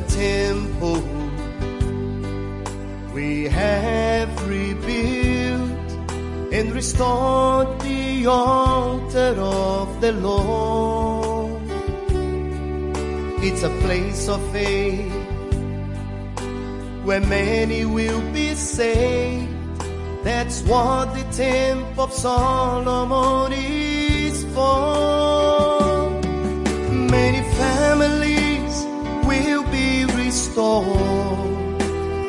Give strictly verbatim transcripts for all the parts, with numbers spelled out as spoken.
temple we have rebuilt and restored the altar of the Lord. It's a place of faith where many will be saved. That's what the Temple of Solomon is for. Many families will be restored,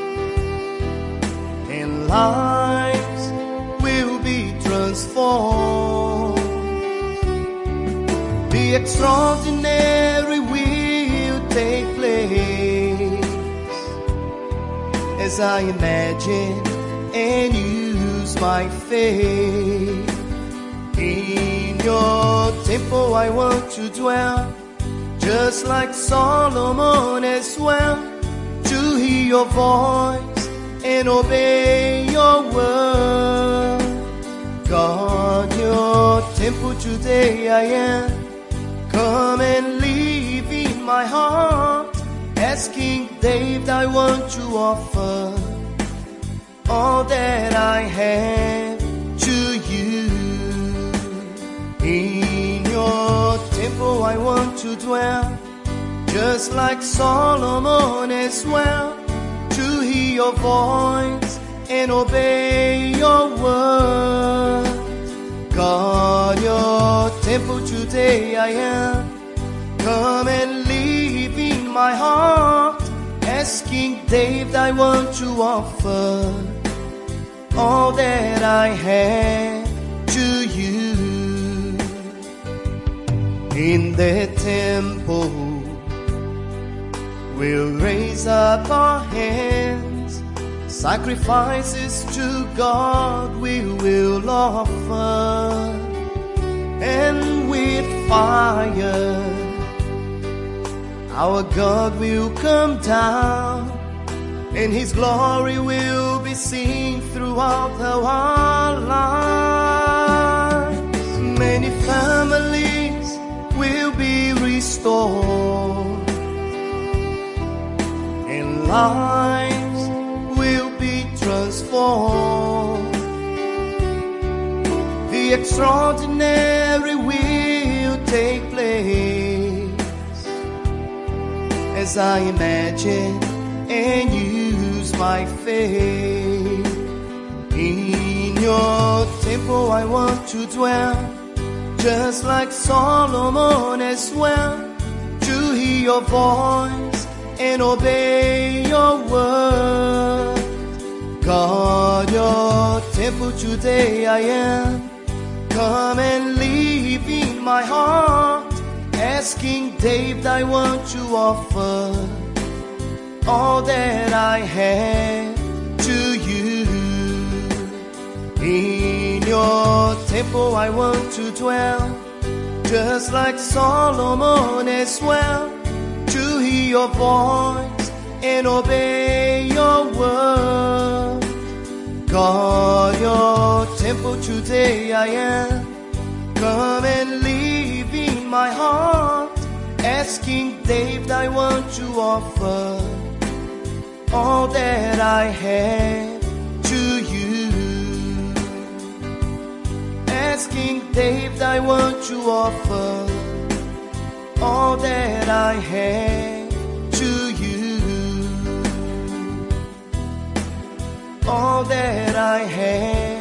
and lives will be transformed. The extraordinary will take place as I imagine and use my faith. In your temple I want to dwell, just like Solomon as well, to hear your voice and obey your word. God, your temple today I am. Come and live in my heart. As King David I want to offer all that I have to you. In your temple I want to dwell, just like Solomon as well, to hear your voice and obey your word. God, your temple today I am. Come and live in my heart. As King David I want to offer all that I have to you. In the temple we'll raise up our hands, sacrifices to God we will offer, and with fire our God will come down, and His glory will be seen throughout our lives. Many families will be restored, and lives will be transformed. The extraordinary will take place as I imagine and use my faith. In your temple I want to dwell, just like Solomon as well, to hear your voice and obey your word. God, your temple today I am. Come and live in my heart. As King David I want to offer all that I have to you. In your temple I want to dwell, just like Solomon as well, to hear your voice and obey your word. God, your temple today I am. Come and live in my heart. As King David I want to offer all that I have to you. As King David I want to offer all that I have to you. All that I have